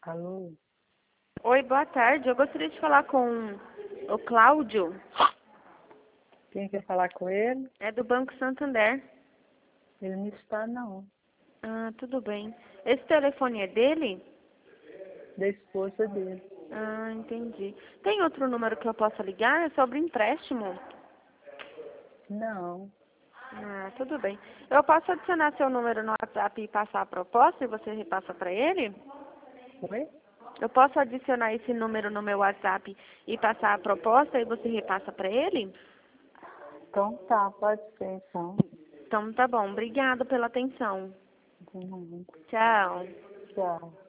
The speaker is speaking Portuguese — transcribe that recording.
Alô? Oi, boa tarde. Eu gostaria de falar com o Cláudio. Quem quer falar com ele? É do Banco Santander. Ele não está, não. Ah, tudo bem. Esse telefone é dele? Da esposa dele. Ah, entendi. Tem outro número que eu possa ligar? É sobre empréstimo? Não. Ah, tudo bem. Eu posso adicionar seu número no WhatsApp e passar a proposta e você repassa para ele? Oi? Eu posso adicionar esse número no meu WhatsApp e passar a proposta e você repassa para ele? Então tá, pode ser então. Então tá bom. Obrigada pela atenção. De nada. Tchau. Tchau.